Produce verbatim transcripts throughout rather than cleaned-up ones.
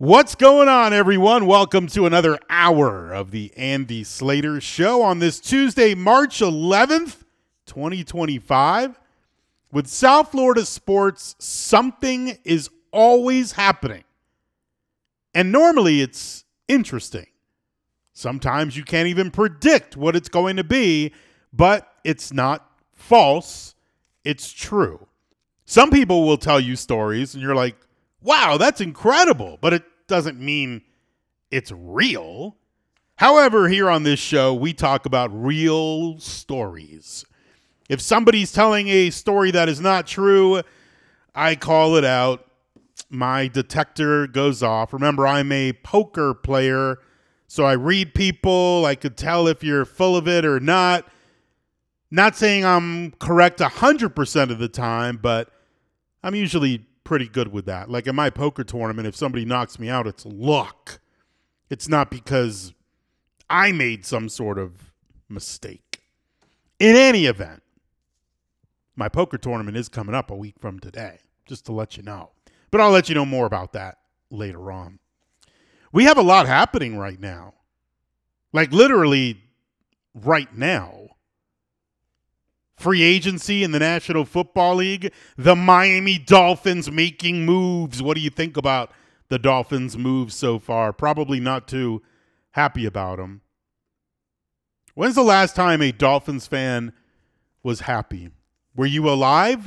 What's going on, everyone? Welcome to another hour of the Andy Slater Show on this Tuesday, March eleventh, twenty twenty-five. With South Florida sports, something is always happening. And normally it's interesting. Sometimes you can't even predict what it's going to be, but it's not false. It's true. Some people will tell you stories and you're like, wow, that's incredible, but it doesn't mean it's real. However, here on this show, we talk about real stories. If somebody's telling a story that is not true, I call it out. My detector goes off. Remember, I'm a poker player, so I read people. I could tell if you're full of it or not. Not saying I'm correct one hundred percent of the time, but I'm usually pretty good with that. Like in my poker tournament, if somebody knocks me out, it's luck. It's not because I made some sort of mistake. In any event, my poker tournament is coming up a week from today, just to let you know. But I'll let you know more about that later on. We have a lot happening right now. Like literally right now. Free agency in the National Football League. The Miami Dolphins making moves. What do you think about the Dolphins' moves so far? Probably not too happy about them. When's the last time a Dolphins fan was happy? Were you alive?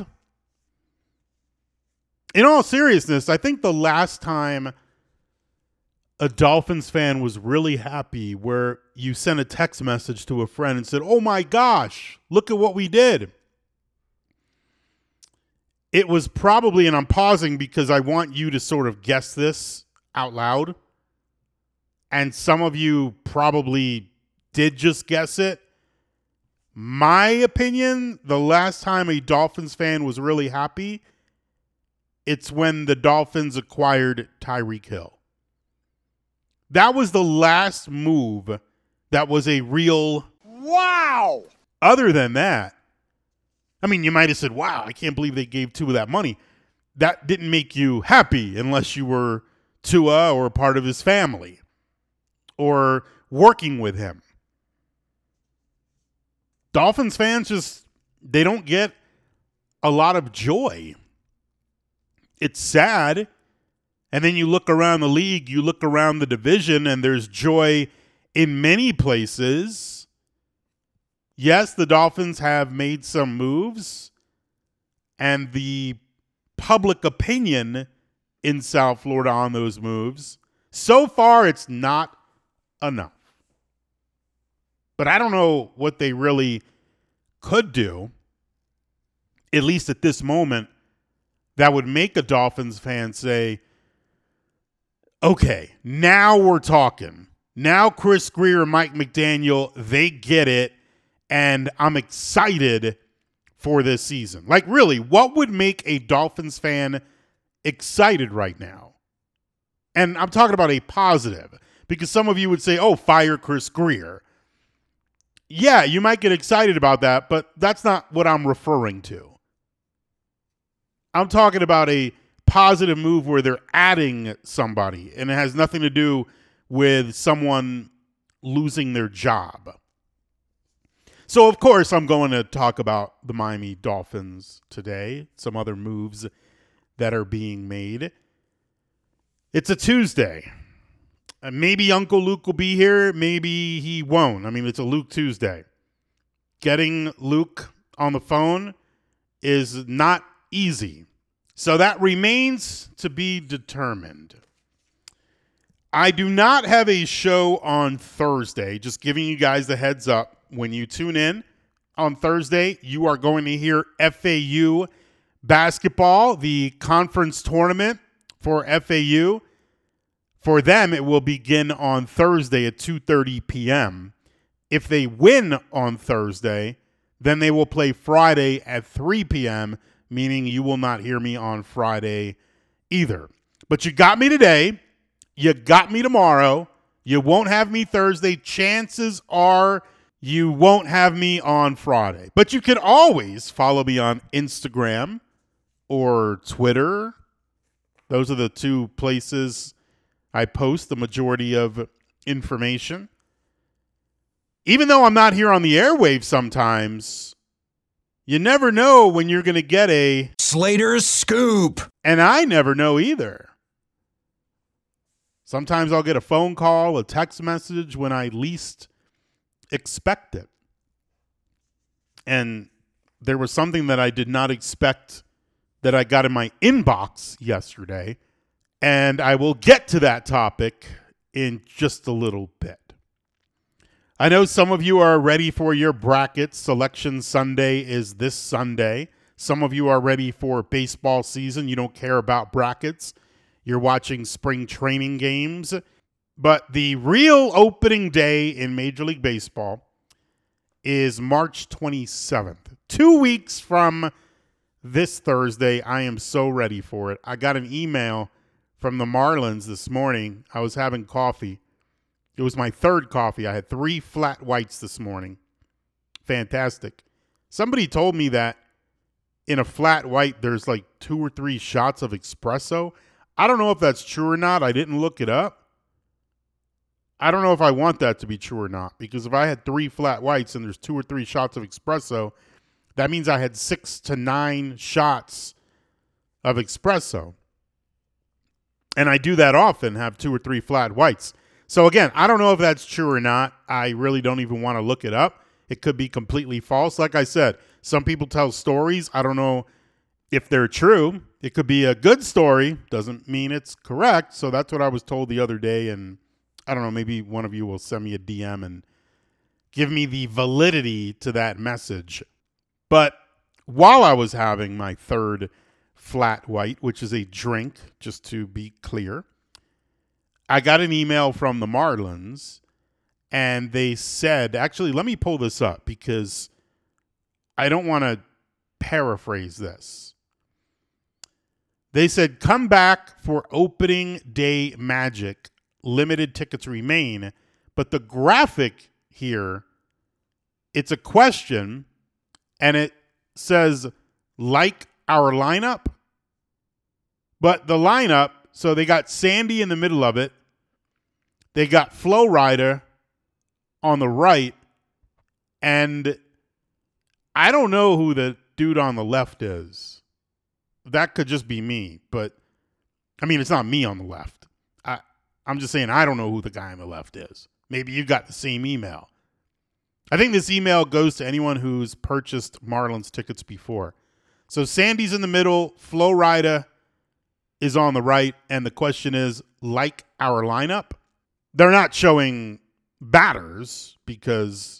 In all seriousness, I think the last time a Dolphins fan was really happy where you sent a text message to a friend and said, oh my gosh, look at what we did. It was probably, and I'm pausing because I want you to sort of guess this out loud. And some of you probably did just guess it. My opinion, the last time a Dolphins fan was really happy, it's when the Dolphins acquired Tyreek Hill. That was the last move that was a real wow. Other than that, I mean, you might have said, wow, I can't believe they gave Tua that money. That didn't make you happy unless you were Tua or a part of his family or working with him. Dolphins fans just, they don't get a lot of joy. It's sad. And then you look around the league, you look around the division, and there's joy in many places. Yes, the Dolphins have made some moves, and the public opinion in South Florida on those moves, so far it's not enough. But I don't know what they really could do, at least at this moment, that would make a Dolphins fan say, okay, now we're talking. Now Chris Grier and Mike McDaniel, they get it, and I'm excited for this season. Like, really, what would make a Dolphins fan excited right now? And I'm talking about a positive, because some of you would say, oh, fire Chris Grier. Yeah, you might get excited about that, but that's not what I'm referring to. I'm talking about a positive move where they're adding somebody, and it has nothing to do with someone losing their job. So, of course, I'm going to talk about the Miami Dolphins today, some other moves that are being made. It's a Tuesday. Maybe Uncle Luke will be here. Maybe he won't. I mean, it's a Luke Tuesday. Getting Luke on the phone is not easy. So that remains to be determined. I do not have a show on Thursday, just giving you guys the heads up. When you tune in on Thursday, you are going to hear F A U basketball, the conference tournament for F A U. For them, it will begin on Thursday at two thirty p.m. If they win on Thursday, then they will play Friday at three p.m., meaning you will not hear me on Friday either. But you got me today. You got me tomorrow. You won't have me Thursday. Chances are you won't have me on Friday. But you can always follow me on Instagram or Twitter. Those are the two places I post the majority of information. Even though I'm not here on the airwaves sometimes, you never know when you're going to get a Slater's Scoop. And I never know either. Sometimes I'll get a phone call, a text message when I least expect it. And there was something that I did not expect that I got in my inbox yesterday. And I will get to that topic in just a little bit. I know some of you are ready for your brackets. Selection Sunday is this Sunday. Some of you are ready for baseball season. You don't care about brackets. You're watching spring training games. But the real opening day in Major League Baseball is March twenty-seventh. Two weeks from this Thursday. I am so ready for it. I got an email from the Marlins this morning. I was having coffee. It was my third coffee. I had three flat whites this morning. Fantastic. Somebody told me that in a flat white, there's like two or three shots of espresso. I don't know if that's true or not. I didn't look it up. I don't know if I want that to be true or not, because if I had three flat whites and there's two or three shots of espresso, that means I had six to nine shots of espresso. And I do that often, have two or three flat whites. So again, I don't know if that's true or not. I really don't even want to look it up. It could be completely false. Like I said, some people tell stories. I don't know if they're true. It could be a good story. Doesn't mean it's correct. So that's what I was told the other day. And I don't know, maybe one of you will send me a D M and give me the validity to that message. But while I was having my third flat white, which is a drink, just to be clear, I got an email from the Marlins, and they said, actually, let me pull this up because I don't want to paraphrase this. They said, come back for opening day magic. Limited tickets remain. But the graphic here, it's a question, and it says, like our lineup. But the lineup, so they got Sandy in the middle of it. They got Flo Rida on the right. And I don't know who the dude on the left is. That could just be me. But, I mean, it's not me on the left. I, I'm just saying I don't know who the guy on the left is. Maybe you got the same email. I think this email goes to anyone who's purchased Marlins tickets before. So Sandy's in the middle. Flo Rida is on the right. And the question is, like our lineup? They're not showing batters because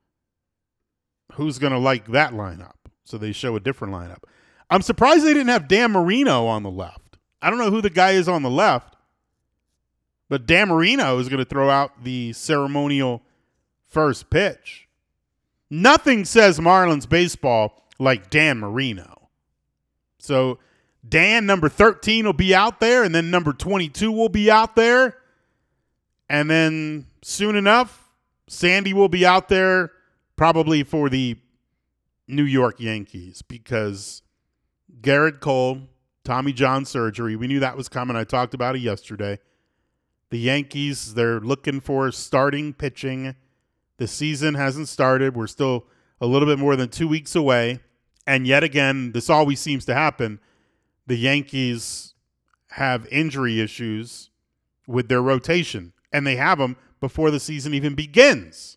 who's going to like that lineup? So they show a different lineup. I'm surprised they didn't have Dan Marino on the left. I don't know who the guy is on the left, but Dan Marino is going to throw out the ceremonial first pitch. Nothing says Marlins baseball like Dan Marino. So Dan, number thirteen, will be out there, and then number twenty-two will be out there. And then soon enough, Sandy will be out there probably for the New York Yankees because Garrett Cole, Tommy John surgery, we knew that was coming. I talked about it yesterday. The Yankees, they're looking for starting pitching. The season hasn't started. We're still a little bit more than two weeks away. And yet again, this always seems to happen. The Yankees have injury issues with their rotation, and they have them before the season even begins.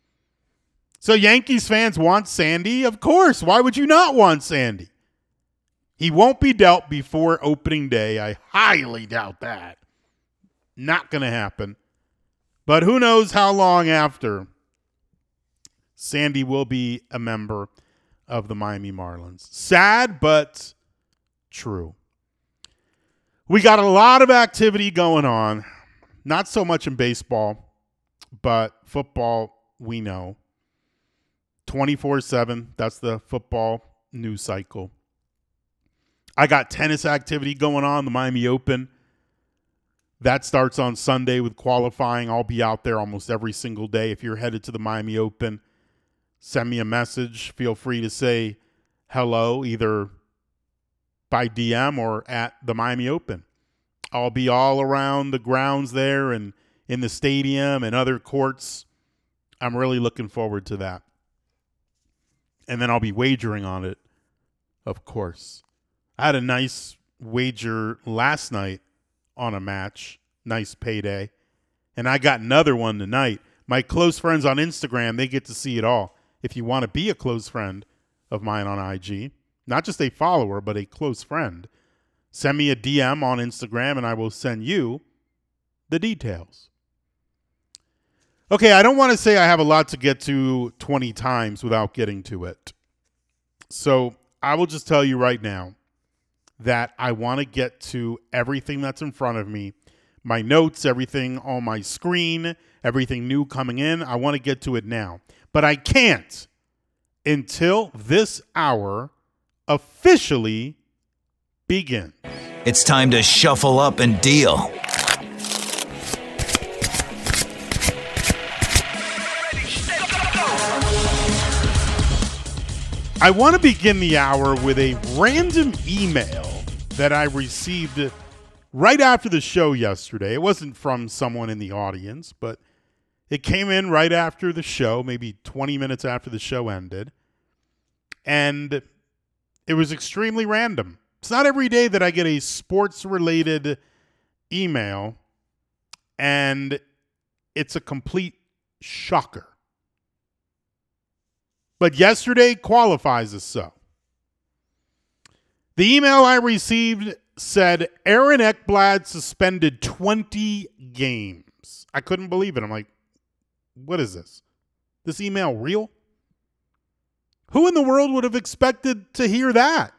So Yankees fans want Sandy? Of course. Why would you not want Sandy? He won't be dealt before opening day. I highly doubt that. Not going to happen. But who knows how long after Sandy will be a member of the Miami Marlins. Sad, but true. We got a lot of activity going on. Not so much in baseball, but football, we know. twenty-four seven, that's the football news cycle. I got tennis activity going on, the Miami Open. That starts on Sunday with qualifying. I'll be out there almost every single day. If you're headed to the Miami Open, send me a message. Feel free to say hello, either by D M or at the Miami Open. I'll be all around the grounds there and in the stadium and other courts. I'm really looking forward to that. And then I'll be wagering on it, of course. I had a nice wager last night on a match. Nice payday. And I got another one tonight. My close friends on Instagram, they get to see it all. If you want to be a close friend of mine on I G, not just a follower, but a close friend, send me a D M on Instagram and I will send you the details. Okay, I don't want to say I have a lot to get to twenty times without getting to it. So I will just tell you right now that I want to get to everything that's in front of me. My notes, everything on my screen, everything new coming in. I want to get to it now. But I can't until this hour officially begins. It's time to shuffle up and deal. I want to begin the hour with a random email that I received right after the show yesterday. It wasn't from someone in the audience, but it came in right after the show, maybe twenty minutes after the show ended. And it was extremely random. It's not every day that I get a sports-related email, and it's a complete shocker. But yesterday qualifies as so. The email I received said Aaron Ekblad suspended twenty games. I couldn't believe it. I'm like, what is this? This email real? Who in the world would have expected to hear that?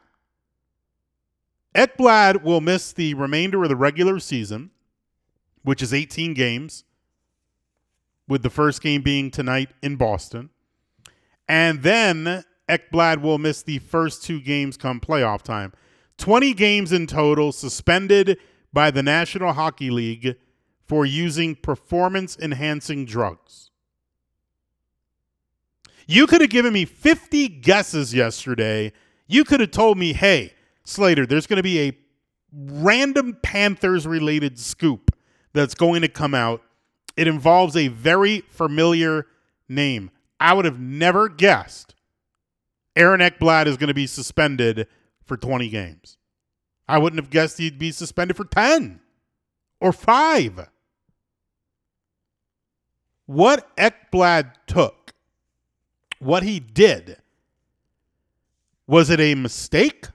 Ekblad will miss the remainder of the regular season, which is eighteen games, with the first game being tonight in Boston. And then Ekblad will miss the first two games come playoff time. twenty games in total, suspended by the National Hockey League for using performance-enhancing drugs. You could have given me fifty guesses yesterday. You could have told me, hey, Slater, there's going to be a random Panthers-related scoop that's going to come out. It involves a very familiar name. I would have never guessed Aaron Ekblad is going to be suspended for twenty games. I wouldn't have guessed he'd be suspended for ten or five. What Ekblad took, what he did, was it a mistake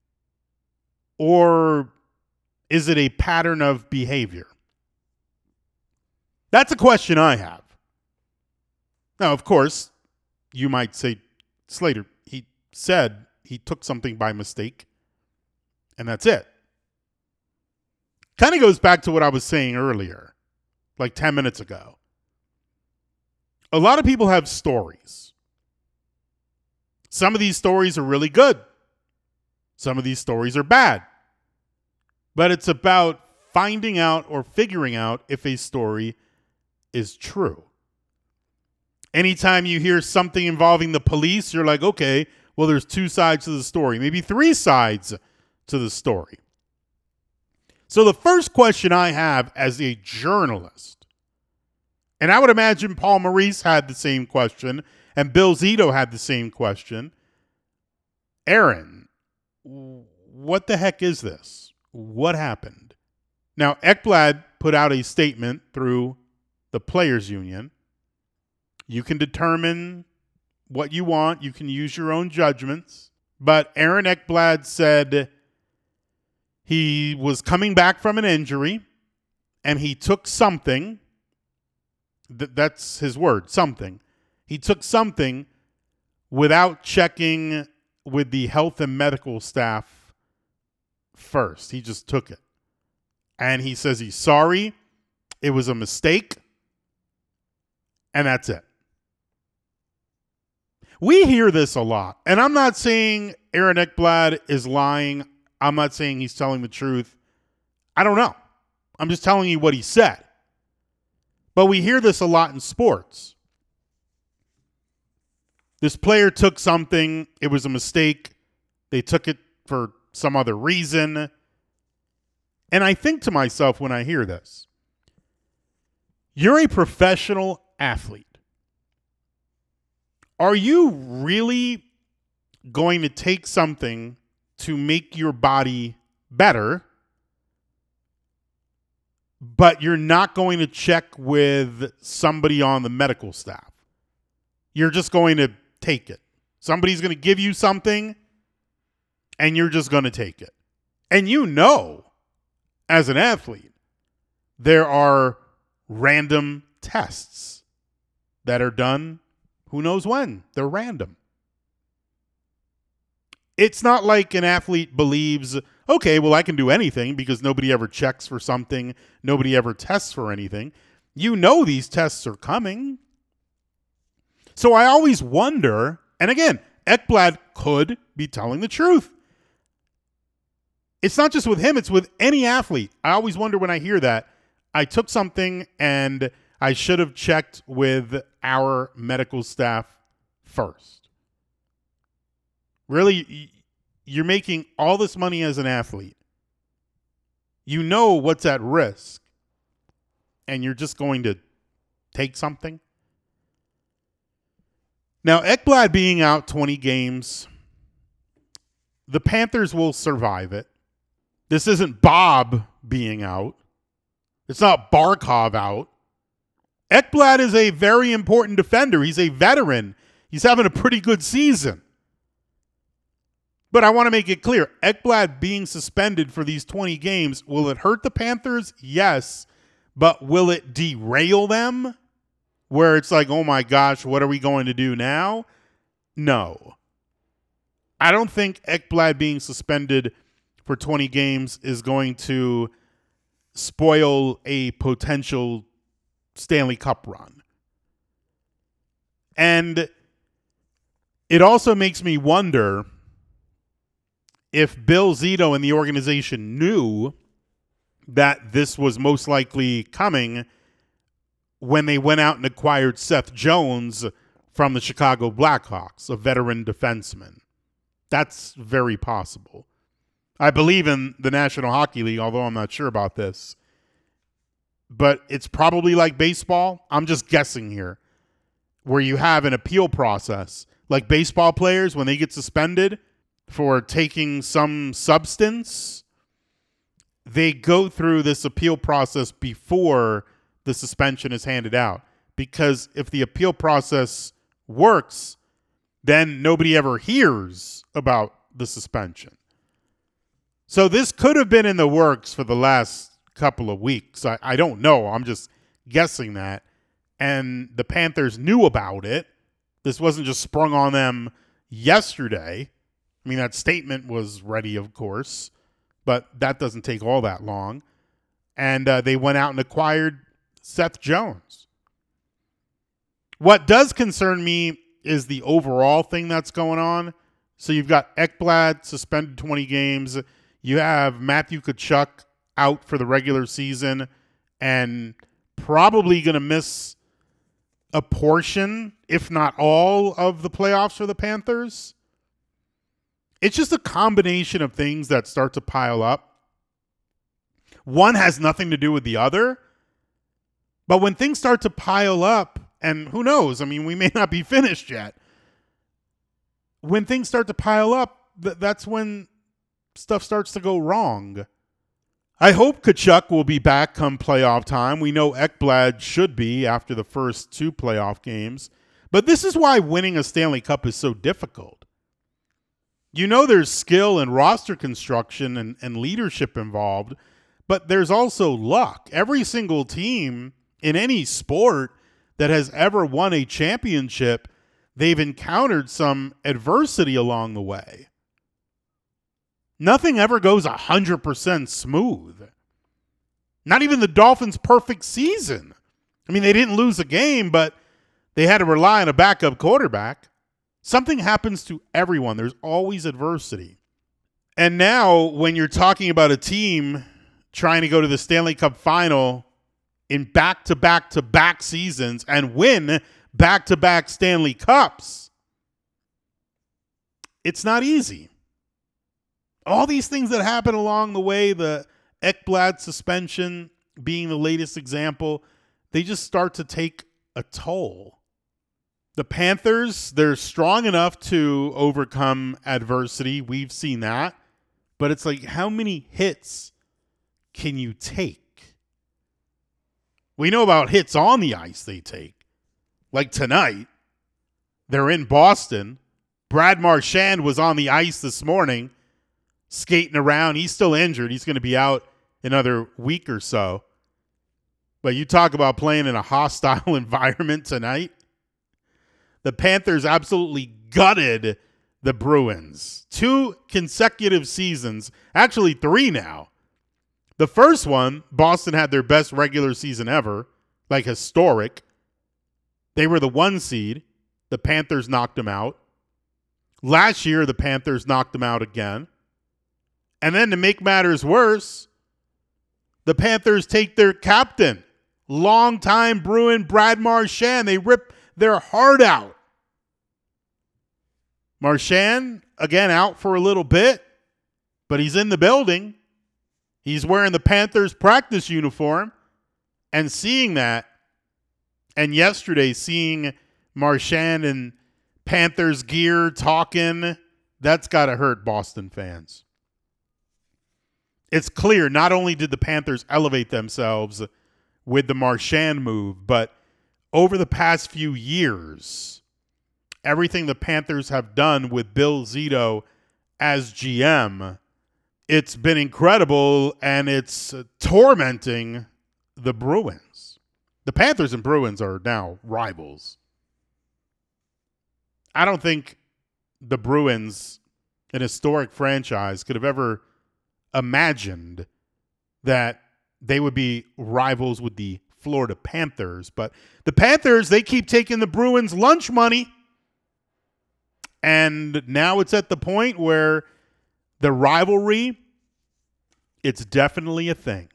or is it a pattern of behavior? That's a question I have. Now, of course, you might say, Slater, he said he took something by mistake, and that's it. Kind of goes back to what I was saying earlier, like ten minutes ago. A lot of people have stories. Some of these stories are really good. Some of these stories are bad. But it's about finding out or figuring out if a story is true. Anytime you hear something involving the police, you're like, okay, well, there's two sides to the story, maybe three sides to the story. So the first question I have as a journalist, and I would imagine Paul Maurice had the same question, and Bill Zito had the same question. Aaron, what the heck is this? What happened? Now, Ekblad put out a statement through the Players Union. You can determine what you want. You can use your own judgments. But Aaron Ekblad said he was coming back from an injury and he took something. Th- that's his word, something. He took something without checking with the health and medical staff first. He just took it. And he says he's sorry. It was a mistake. And that's it. We hear this a lot, and I'm not saying Aaron Ekblad is lying. I'm not saying he's telling the truth. I don't know. I'm just telling you what he said. But we hear this a lot in sports. This player took something. It was a mistake. They took it for some other reason. And I think to myself when I hear this, you're a professional athlete. Are you really going to take something to make your body better, but you're not going to check with somebody on the medical staff? You're just going to take it. Somebody's going to give you something, and you're just going to take it. And you know, as an athlete, there are random tests that are done who knows when. They're random. It's not like an athlete believes, okay, well, I can do anything because nobody ever checks for something. Nobody ever tests for anything. You know these tests are coming. So I always wonder, and again, Ekblad could be telling the truth. It's not just with him, it's with any athlete. I always wonder when I hear that, I took something and I should have checked with our medical staff first. Really, you're making all this money as an athlete. You know what's at risk, and you're just going to take something? Now, Ekblad being out twenty games, the Panthers will survive it. This isn't Bob being out. It's not Barkov out. Ekblad is a very important defender. He's a veteran. He's having a pretty good season. But I want to make it clear, Ekblad being suspended for these twenty games, will it hurt the Panthers? Yes. But will it derail them? Where it's like, oh my gosh, what are we going to do now? No. I don't think Ekblad being suspended for twenty games is going to spoil a potential Stanley Cup run. And it also makes me wonder if Bill Zito and the organization knew that this was most likely coming when they went out and acquired Seth Jones from the Chicago Blackhawks, a veteran defenseman. That's very possible. I believe in the National Hockey League, although I'm not sure about this. But it's probably like baseball. I'm just guessing here, where you have an appeal process. Like baseball players, when they get suspended for taking some substance, they go through this appeal process before the suspension is handed out. Because if the appeal process works, then nobody ever hears about the suspension. So this could have been in the works for the last couple of weeks. I, I don't know. I'm just guessing that. And the Panthers knew about it. This wasn't just sprung on them yesterday. I mean, that statement was ready, of course, but that doesn't take all that long. And uh, they went out and acquired Seth Jones. What does concern me is the overall thing that's going on. So you've got Ekblad suspended twenty games. You have Matthew Tkachuk out for the regular season and probably going to miss a portion, if not all, of the playoffs for the Panthers. It's just a combination of things that start to pile up. One has nothing to do with the other. But when things start to pile up, and who knows, I mean, we may not be finished yet. When things start to pile up, th- that's when stuff starts to go wrong. I hope Tkachuk will be back come playoff time. We know Ekblad should be after the first two playoff games. But this is why winning a Stanley Cup is so difficult. You know there's skill and roster construction and, and leadership involved, but there's also luck. Every single team in any sport that has ever won a championship, they've encountered some adversity along the way. Nothing ever goes one hundred percent smooth. Not even the Dolphins' perfect season. I mean, they didn't lose a game, but they had to rely on a backup quarterback. Something happens to everyone. There's always adversity. And now when you're talking about a team trying to go to the Stanley Cup final in back-to-back-to-back seasons and win back-to-back Stanley Cups, it's not easy. All these things that happen along the way, the Ekblad suspension being the latest example, they just start to take a toll. The Panthers, they're strong enough to overcome adversity. We've seen that. But it's like, how many hits can you take? We know about hits on the ice they take. Like tonight, they're in Boston. Brad Marchand was on the ice this morning, skating around. He's still injured. He's going to be out another week or so. But you talk about playing in a hostile environment tonight. The Panthers absolutely gutted the Bruins. Two consecutive seasons, actually three now. The first one, Boston had their best regular season ever, like historic. They were the one seed. The Panthers knocked them out. Last year, the Panthers knocked them out again. And then to make matters worse, the Panthers take their captain, longtime Bruin Brad Marchand. They rip their heart out. Marchand, again, out for a little bit, but he's in the building. He's wearing the Panthers practice uniform, and seeing that, and yesterday seeing Marchand in Panthers gear talking, that's got to hurt Boston fans. It's clear not only did the Panthers elevate themselves with the Marchand move, but over the past few years, everything the Panthers have done with Bill Zito as G M, it's been incredible, and it's tormenting the Bruins. The Panthers and Bruins are now rivals. I don't think the Bruins, an historic franchise, could have ever imagined that they would be rivals with the Florida Panthers. But the Panthers, they keep taking the Bruins' lunch money. And now it's at the point where the rivalry, it's definitely a thing.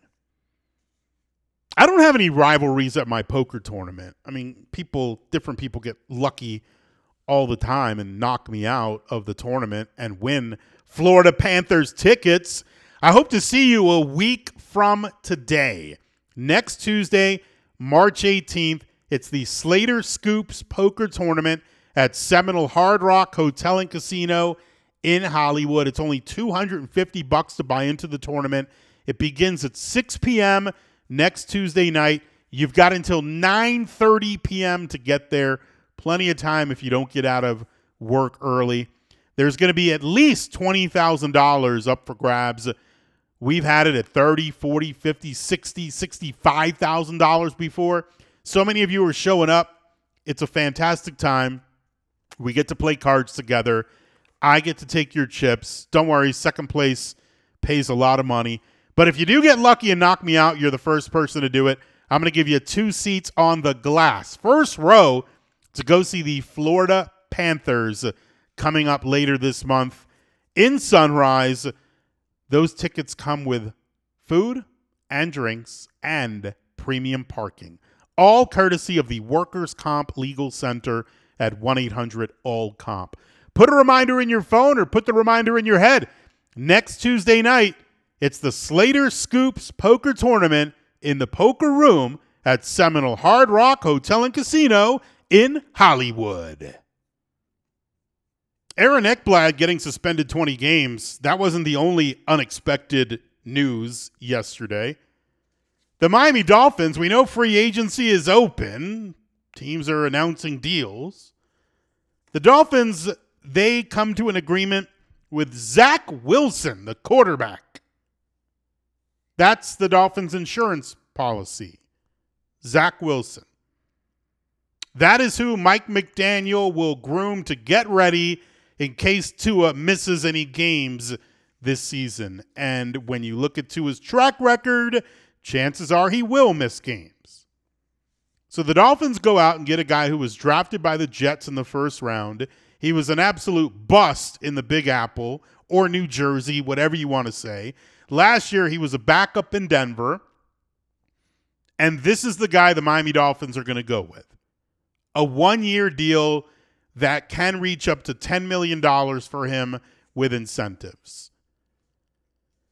I don't have any rivalries at my poker tournament. I mean, people, different people get lucky all the time and knock me out of the tournament and win Florida Panthers tickets. I hope to see you a week from today. Next Tuesday, March eighteenth, it's the Slater Scoops Poker Tournament at Seminole Hard Rock Hotel and Casino in Hollywood. It's only two hundred fifty bucks to buy into the tournament. It begins at six p.m. next Tuesday night. You've got until nine thirty p.m. to get there. Plenty of time if you don't get out of work early. There's going to be at least twenty thousand dollars up for grabs. We've had it at thirty, forty, fifty, sixty, sixty-five thousand dollars before. So many of you are showing up. It's a fantastic time. We get to play cards together. I get to take your chips. Don't worry, second place pays a lot of money. But if you do get lucky and knock me out, you're the first person to do it. I'm going to give you two seats on the glass. First row to go see the Florida Panthers coming up later this month in Sunrise. Those tickets come with food and drinks and premium parking, all courtesy of the Workers' Comp Legal Center at one eight hundred all comp. Put a reminder in your phone or put the reminder in your head. Next Tuesday night, it's the Slater Scoops Poker Tournament in the Poker Room at Seminole Hard Rock Hotel and Casino in Hollywood. Aaron Ekblad getting suspended twenty games. That wasn't the only unexpected news yesterday. The Miami Dolphins, we know free agency is open. Teams are announcing deals. The Dolphins, they come to an agreement with Zach Wilson, the quarterback. That's the Dolphins' insurance policy. Zach Wilson. That is who Mike McDaniel will groom to get ready in case Tua misses any games this season. And when you look at Tua's track record, chances are he will miss games. So the Dolphins go out and get a guy who was drafted by the Jets in the first round. He was an absolute bust in the Big Apple or New Jersey, whatever you want to say. Last year, he was a backup in Denver. And this is the guy the Miami Dolphins are going to go with. A one-year deal that can reach up to ten million dollars for him with incentives.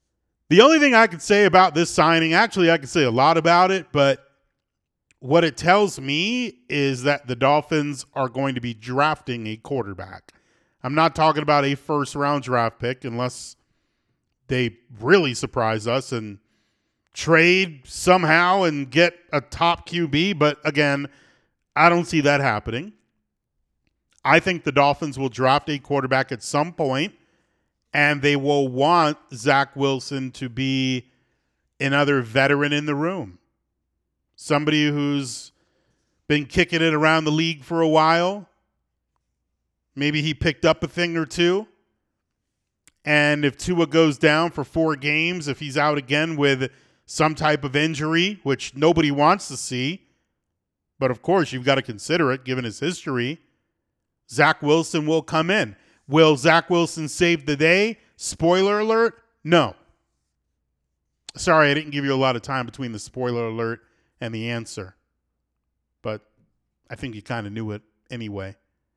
The only thing I could say about this signing, actually, I could say a lot about it, but what it tells me is that the Dolphins are going to be drafting a quarterback. I'm not talking about a first-round draft pick unless they really surprise us and trade somehow and get a top Q B. But again, I don't see that happening. I think the Dolphins will draft a quarterback at some point, and they will want Zach Wilson to be another veteran in the room. Somebody who's been kicking it around the league for a while. Maybe he picked up a thing or two. And if Tua goes down for four games, if he's out again with some type of injury, which nobody wants to see, but of course you've got to consider it given his history, Zach Wilson will come in. Will Zach Wilson save the day? Spoiler alert, no. Sorry, I didn't give you a lot of time between the spoiler alert and the answer. But I think you kind of knew it anyway.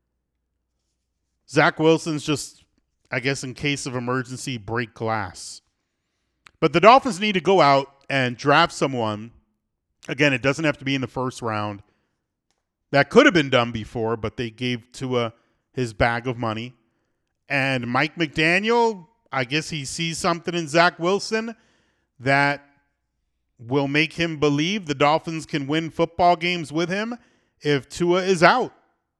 Zach Wilson's just, I guess, in case of emergency, break glass. But the Dolphins need to go out and draft someone. Again, it doesn't have to be in the first round. That could have been done before, but they gave Tua his bag of money. And Mike McDaniel, I guess he sees something in Zach Wilson that will make him believe the Dolphins can win football games with him if Tua is out.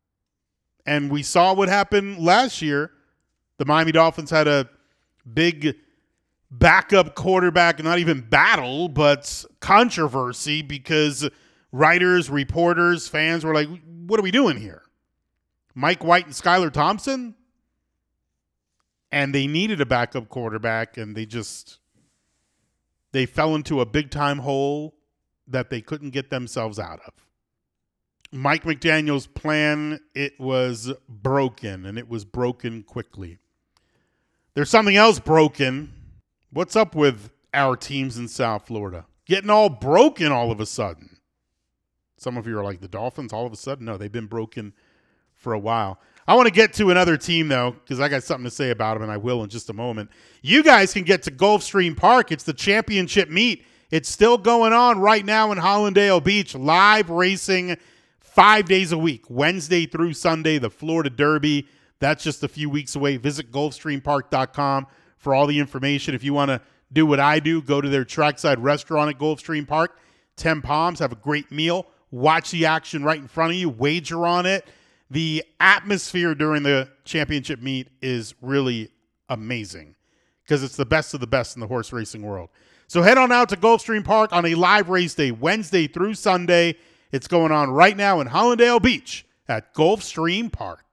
And we saw what happened last year. The Miami Dolphins had a big backup quarterback, not even battle, but controversy because writers, reporters, fans were like, what are we doing here? Mike White and Skylar Thompson? And they needed a backup quarterback, and they just they fell into a big-time hole that they couldn't get themselves out of. Mike McDaniel's plan, it was broken, and it was broken quickly. There's something else broken. What's up with our teams in South Florida? Getting all broken all of a sudden. Some of you are like, the Dolphins all of a sudden? No, they've been broken for a while. I want to get to another team, though, because I got something to say about them, and I will in just a moment. You guys can get to Gulfstream Park. It's the championship meet. It's still going on right now in Hollandale Beach. Live racing five days a week, Wednesday through Sunday, the Florida Derby. That's just a few weeks away. Visit Gulfstream Park dot com for all the information. If you want to do what I do, go to their trackside restaurant at Gulfstream Park, Ten Palms, have a great meal, watch the action right in front of you, wager on it. The atmosphere during the championship meet is really amazing because it's the best of the best in the horse racing world. So head on out to Gulfstream Park on a live race day, Wednesday through Sunday. It's going on right now in Hollandale Beach at Gulfstream Park.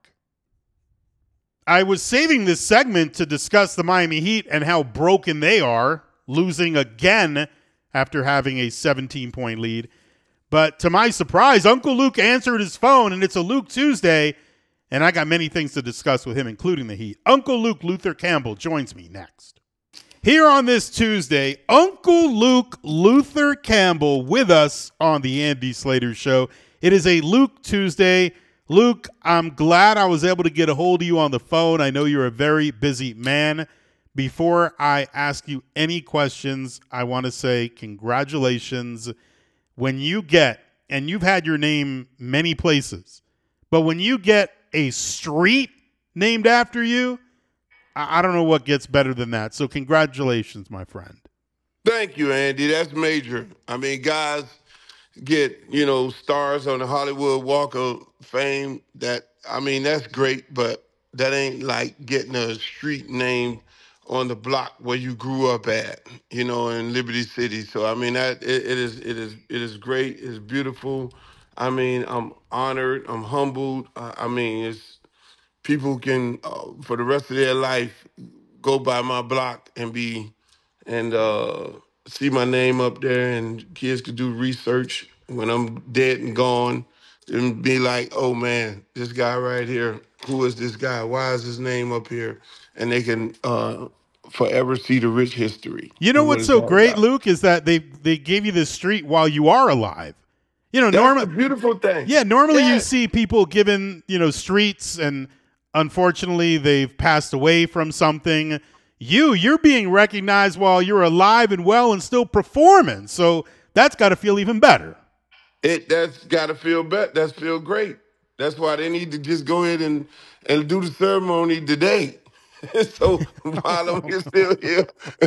I was saving this segment to discuss the Miami Heat and how broken they are, losing again after having a seventeen-point lead. But to my surprise, Uncle Luke answered his phone, and it's a Luke Tuesday, and I got many things to discuss with him, including the Heat. Uncle Luke Luther Campbell joins me next. Here on this Tuesday, Uncle Luke Luther Campbell with us on the Andy Slater Show. It is a Luke Tuesday. Luke, I'm glad I was able to get a hold of you on the phone. I know you're a very busy man. Before I ask you any questions, I want to say congratulations. When you get, and you've had your name many places, but when you get a street named after you, I, I don't know what gets better than that. So congratulations, my friend. Thank you, Andy. That's major. I mean, guys get, you know, stars on the Hollywood Walk of Fame. That, I mean, that's great, but that ain't like getting a street named on the block where you grew up at, you know, in Liberty City. So I mean, that it, it is, it is, it is great. It's beautiful. I mean, I'm honored. I'm humbled. Uh, I mean, it's people can uh, for the rest of their life go by my block and be and uh, see my name up there, and kids could do research when I'm dead and gone, and be like, oh man, this guy right here. Who is this guy? Why is his name up here? And they can uh, forever see the rich history. You know what's so great, about. Luke, is that they they gave you this street while you are alive. You know, normally, that's a beautiful thing. Yeah, normally yeah. you see people given, you know, streets, and unfortunately they've passed away from something. You, you're being recognized while you're alive and well and still performing. So that's got to feel even better. It that's got to feel better. That's feel great. That's why they need to just go ahead and and do the ceremony today. So while I'm still here,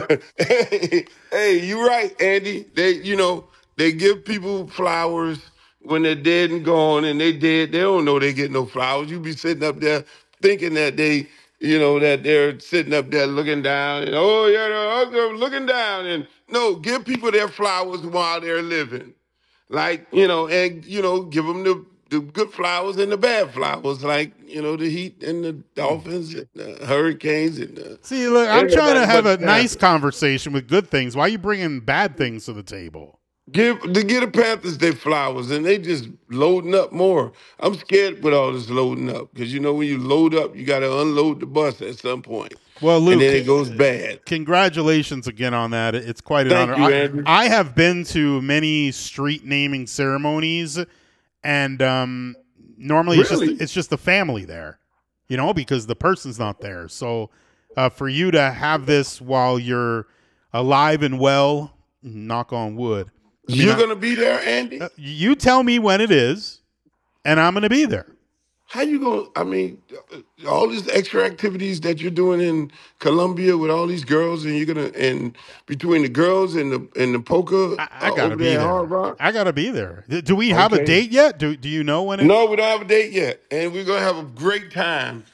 hey, hey, you're right, Andy. They, you know, they give people flowers when they're dead and gone, and they dead. They don't know they get no flowers. You be sitting up there thinking that they, you know, that they're sitting up there looking down, and oh yeah, they're looking down, and no, give people their flowers while they're living. Like, you know, and, you know, give them the, the good flowers and the bad flowers, like, you know, the Heat and the Dolphins and the Hurricanes. And the, See, look, I'm trying to have a nice Panthers. conversation with good things. Why are you bringing bad things to the table? Give to get the Panthers their flowers, and they just loading up more. I'm scared with all this loading up because, you know, when you load up, you got to unload the bus at some point. Well, Luke, and then it goes bad. Congratulations again on that. It's quite an Thank honor. you, I, Andrew. I have been to many street naming ceremonies, and um, normally it's Really? just it's just the family there, you know, because the person's not there. So uh, for you to have this while you're alive and well, knock on wood. I mean, You're I- going to be there, Andy? uh, you tell me when it is, and I'm going to be there. How you going to, I mean, all these extra activities that you're doing in Colombia with all these girls, and you're going to, and between the girls and the and the poker I, I uh, gotta over be there at there. Hard Rock? I gotta be there. Do do we have a Okay. date yet? Do Do you know when it? No, we don't have a date yet, and we're going to have a great time.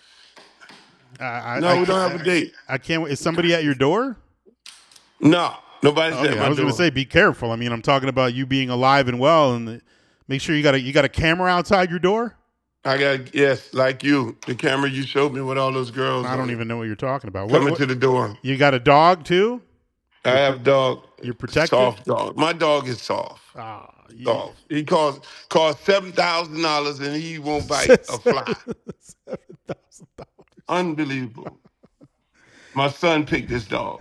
I, I, No, I we don't can't- have a date. I can't. wait. Is somebody at your door? No, nobody's Okay, at my I was door. going to say, be careful. I mean, I'm talking about you being alive and well, and the, make sure you got a you got a camera outside your door. I got, yes, like you, the camera you showed me with all those girls. I on don't it, even know what you're talking about. What, coming what- to the door. you got a dog too? I have a dog. You're protected? Soft dog. My dog is soft. Ah, you- Soft. He costs costs seven thousand dollars and he won't bite a fly. Seven thousand dollars. Unbelievable. My son picked this dog.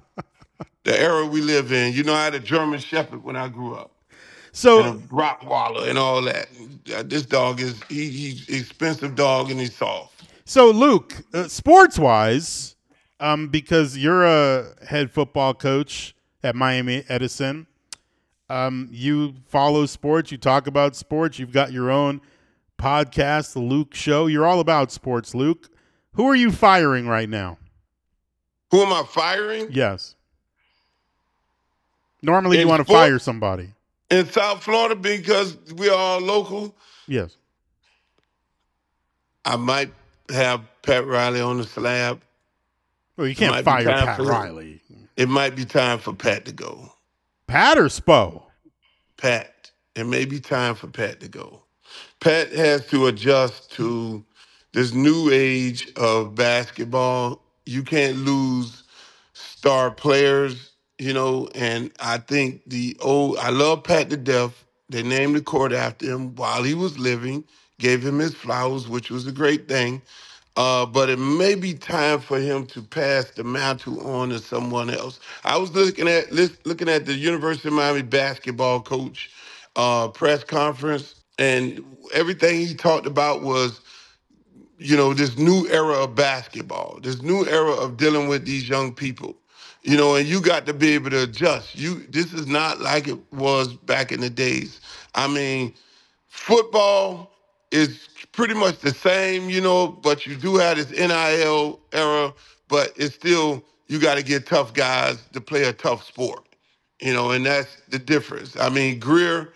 The era we live in. You know, I had a German Shepherd when I grew up. So And a Rottweiler and all that. Uh, This dog is, he, he's expensive dog and he's soft. So, Luke, uh, sports wise, um, because you're a head football coach at Miami Edison, um, you follow sports, you talk about sports, you've got your own podcast, The Luke Show. You're all about sports, Luke. Who are you firing right now? Who am I firing? Yes. Normally, you In want to sport? fire somebody. In South Florida, because we're all local, Yes. I might have Pat Riley on the slab. Well, you might can't be fire time Pat for- Riley. It might be time for Pat to go. Pat or Spo? Pat. It may be time for Pat to go. Pat has to adjust to this new age of basketball. You can't lose star players, you know, and I think the old, I love Pat to death. They named the court after him while he was living, gave him his flowers, which was a great thing. Uh, but it may be time for him to pass the mantle on to someone else. I was looking at lis- looking at the University of Miami basketball coach uh, press conference, and everything he talked about was, you know, this new era of basketball, this new era of dealing with these young people. You know, and you got to be able to adjust. You, this is not like it was back in the days. I mean, football is pretty much the same, you know, but you do have this N I L era, but it's still, you got to get tough guys to play a tough sport, you know, and that's the difference. I mean, Greer,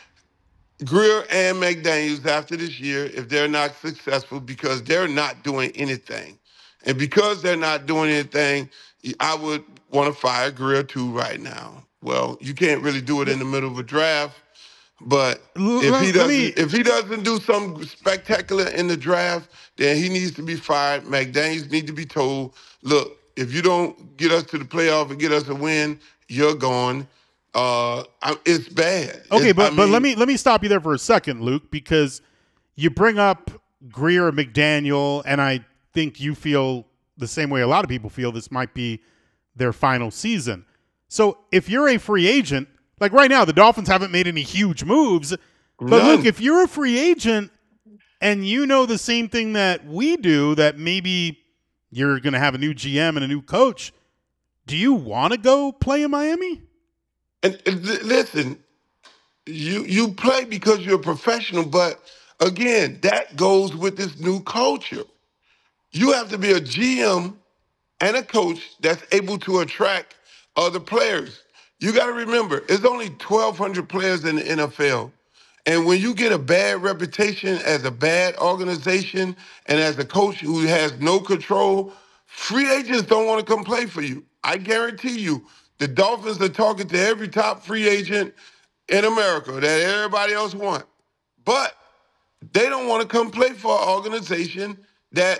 Greer and McDaniels after this year, if they're not successful, because they're not doing anything. And because they're not doing anything, I would want to fire Greer too right now. Well, you can't really do it in the middle of a draft. But L- if let- he let doesn't, me- if he doesn't do something spectacular in the draft, then he needs to be fired. McDaniels need to be told, look, if you don't get us to the playoff and get us a win, you're gone. Uh, I, it's bad. Okay, It's- but I but let mean, me let me stop you there for a second, Luke, because you bring up Greer and McDaniel, and I think you feel the same way a lot of people feel. This might be their final season. So if you're a free agent, like right now, the Dolphins haven't made any huge moves. But None. Luke, if you're a free agent and you know the same thing that we do, that maybe you're going to have a new G M and a new coach. Do you want to go play in Miami? And, and listen, you you play because you're a professional, but again, that goes with this new culture. You have to be a G M and a coach that's able to attract other players. You got to remember, it's only twelve hundred players in the N F L. And when you get a bad reputation as a bad organization and as a coach who has no control, free agents don't want to come play for you. I guarantee you, the Dolphins are talking to every top free agent in America that everybody else wants. But they don't want to come play for an organization that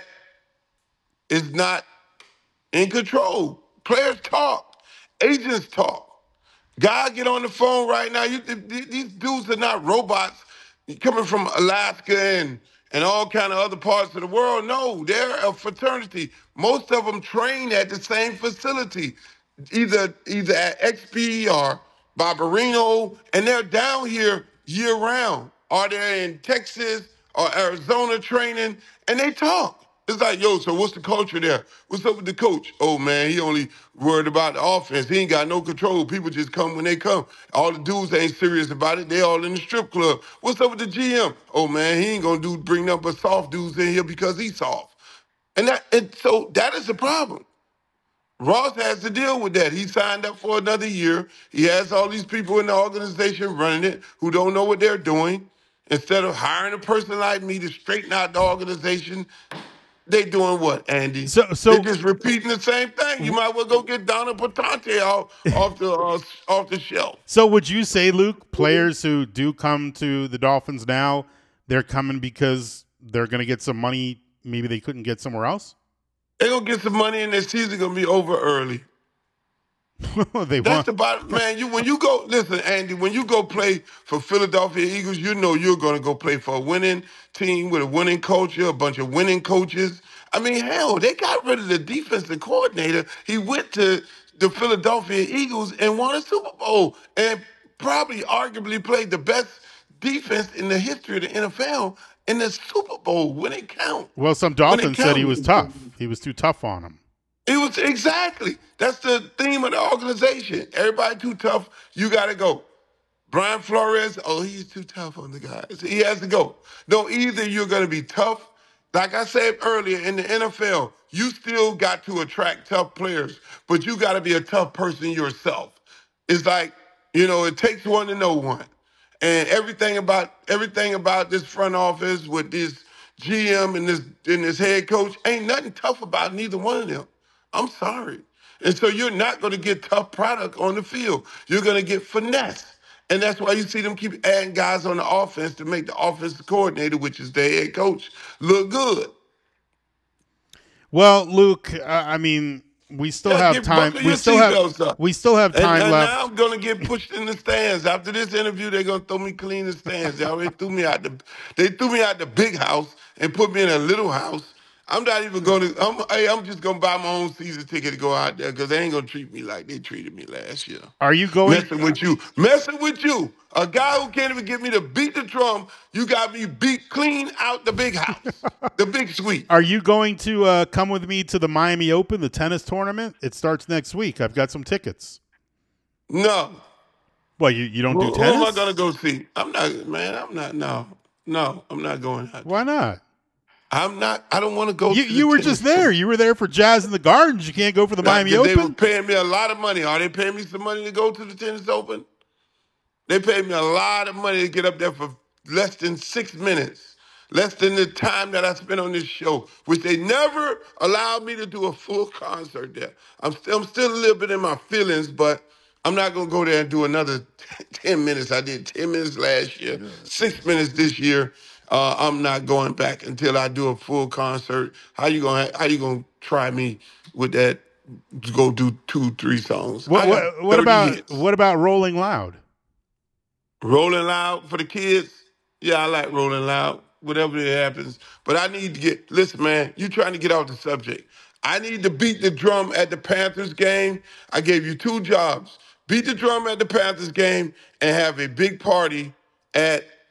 is not in control. Players talk. Agents talk. Guys get on the phone right now. You, these dudes are not robots coming from Alaska and, and all kind of other parts of the world. No, they're a fraternity. Most of them train at the same facility, either either at X P or Barbarino, and they're down here year round. Or they're in Texas or Arizona training, and they talk. It's like, yo, so what's the culture there? What's up with the coach? Oh, man, he only worried about the offense. He ain't got no control. People just come when they come. All the dudes ain't serious about it. They all in the strip club. What's up with the G M? Oh, man, he ain't going to do bring up a soft dudes in here because he's soft. And that and so that is the problem. Ross has to deal with that. He signed up for another year. He has all these people in the organization running it who don't know what they're doing. Instead of hiring a person like me to straighten out the organization, they doing what, Andy? So, so They're just repeating the same thing. You might well go get Donna Patante off, off the uh, off the shelf. So would you say, Luke, players who do come to the Dolphins now, they're coming because they're going to get some money maybe they couldn't get somewhere else? They're going to get some money and their season going to be over early. they That's want. the bottom, man. You when you go listen, Andy. When you go play for Philadelphia Eagles, you know you're going to go play for a winning team with a winning culture, a bunch of winning coaches. I mean, hell, they got rid of the defensive coordinator. He went to the Philadelphia Eagles and won a Super Bowl, and probably arguably played the best defense in the history of the N F L in the Super Bowl when it counts. Well, some Dolphins said he was tough. He was too tough on him. It was exactly. That's the theme of the organization. Everybody too tough. You got to go. Brian Flores, oh, he's too tough on the guys. He has to go. No, either you're going to be tough. Like I said earlier, in the N F L, you still got to attract tough players, but you got to be a tough person yourself. It's like, you know, it takes one to know one. And everything about everything about this front office with this G M and this and this head coach ain't nothing tough about neither one of them. I'm sorry. And so you're not going to get tough product on the field. You're going to get finesse. And that's why you see them keep adding guys on the offense to make the offensive coordinator, which is their head coach, look good. Well, Luke, uh, I mean, we still Yeah, have get time. buckle We your still have seatbelts up. we still have And, time and left. now I'm going to get pushed in the stands. After this interview, they're going to throw me clean in the stands. They already threw me out the they threw me out the big house and put me in a little house. I'm not even going to, I'm, hey, I'm just going to buy my own season ticket to go out there because they ain't going to treat me like they treated me last year. Are you going? Messing with you. Messing with you. A guy who can't even get me to beat the drum, you got me beat clean out the big house, the big suite. Are you going to uh, come with me to the Miami Open, the tennis tournament? It starts next week. I've got some tickets. No. Well, you, you don't Who, do tennis? who am I going to go see? I'm not, man, I'm not, no. No, I'm not going out. Why not? I'm not, I don't want to go You, to the you were tennis just there. You were there for Jazz in the Gardens. You can't go for the Miami They Open? were paying me a lot of money. Are they paying me some money to go to the tennis open? They paid me a lot of money to get up there for less than six minutes, less than the time that I spent on this show, which they never allowed me to do a full concert there. I'm still, I'm still a little bit in my feelings, but I'm not going to go there and do another ten minutes. I did ten minutes last year, six minutes this year. Uh, I'm not going back until I do a full concert. How you gonna How you gonna try me with that? To go do two, three songs. What, I got what, what thirty about hits. what about Rolling Loud? Rolling Loud for the kids. Yeah, I like Rolling Loud. Whatever it happens. But I need to get, listen, man, you trying to get off the subject. I need to beat the drum at the Panthers game. I gave you two jobs. Beat the drum at the Panthers game and have a big party at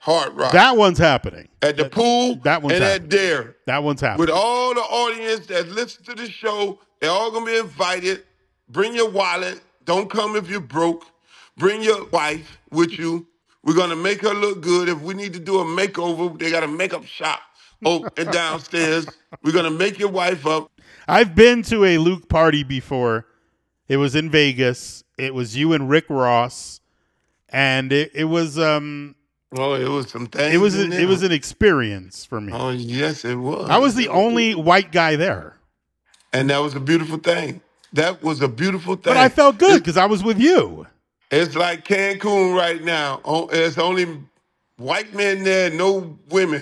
Hard Rock. That one's happening. At the that, pool that one's and happening. at Dare. That one's happening. With all the audience that listen to the show, they're all going to be invited. Bring your wallet. Don't come if you're broke. Bring your wife with you. We're going to make her look good. If we need to do a makeover, they got a makeup shop oh, and downstairs. We're going to make your wife up. I've been to a Luke party before. It was in Vegas. It was you and Rick Ross. And it, it was um oh, it was some things. It was in a, there. it was an experience for me. Oh, yes, it was. I was the only white guy there. And that was a beautiful thing. That was a beautiful thing. But I felt good because I was with you. It's like Cancun right now. Oh, there's only white men there, no women.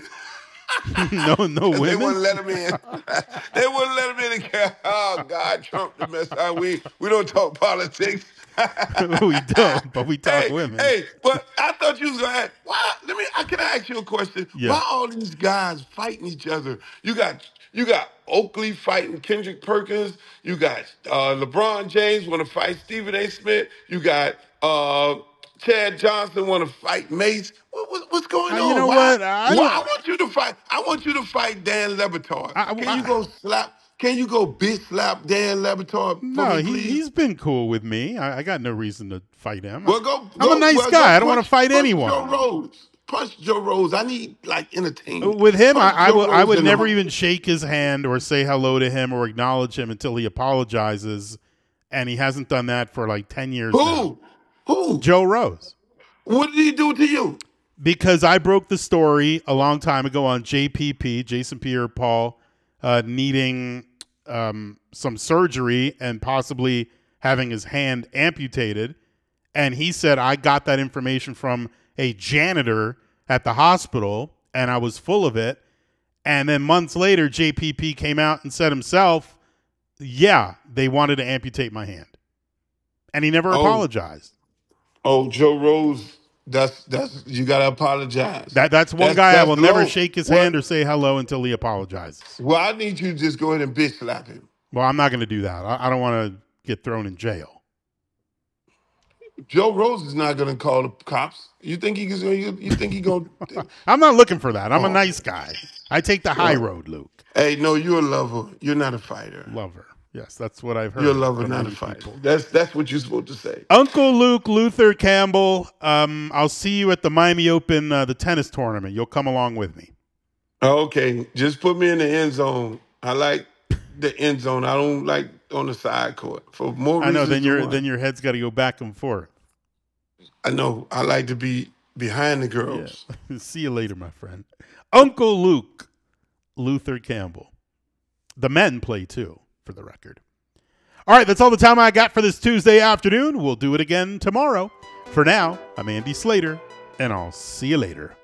no, no women. They wouldn't let them in. They wouldn't let them in. Oh God, Trump the mess. We we don't talk politics. We don't, but we talk hey, women. Hey, but I thought you was gonna ask, why? Let me. I can I ask you a question. Yeah. Why all these guys fighting each other? You got you got Oakley fighting Kendrick Perkins. You got uh, LeBron James want to fight Stephen A. Smith. You got uh, Chad Johnson want to fight Mace. What, what, what's going Uh, on? you know why, what? I, why? I want you to fight. I want you to fight Dan Le Batard. I- Can I- you go slap? Can you go bitch slap Dan Le Batard for no, me, he, please? he's been cool with me. I, I got no reason to fight him. Well, go, I'm go, a nice well, guy. go I don't want to punch- fight punch anyone. Joe Rose. Punch Joe Rose. I need like entertainment. With him, I, Punch I, Joe will, I Rose would in the never mouth. even shake his hand or say hello to him or acknowledge him until he apologizes. And he hasn't done that for like ten years now. Who? Who? Joe Rose. What did he do to you? Because I broke the story a long time ago on J P P, Jason Pierre-Paul, uh, needing um, some surgery and possibly having his hand amputated. And he said, I got that information from a janitor at the hospital, and I was full of it. And then months later, J P P came out and said himself, yeah, they wanted to amputate my hand. And he never Oh. apologized. Oh, Joe Rose. That's that's you gotta apologize. That That's one That's- guy I that's will never low. shake his What? hand or say hello until he apologizes. Well, I need you to just go ahead and bitch slap him. Well, I'm not going to do that. I, I don't want to get thrown in jail. Joe Rose is not gonna call the cops. You think he's gonna? You, you think he gonna? I'm not looking for that. I'm a Oh. nice guy. I take the high road, Luke. Hey, no, you're a lover. You're not a fighter. Lover. Yes, that's what I've heard. You're a lover, from not a many fighter. people. That's that's what you're supposed to say. Uncle Luke Luther Campbell, um, I'll see you at the Miami Open, uh, the tennis tournament. You'll come along with me. Okay, just put me in the end zone. I like the end zone. I don't like on the side court for more I reasons. know. Then than your one. then your head's got to go back and forth. I know. I like to be behind the girls. Yeah. See you later, my friend. Uncle Luke Luther Campbell. The men play too, for the record. All right, that's all the time I got for this Tuesday afternoon. We'll do it again tomorrow. For now, I'm Andy Slater, and I'll see you later.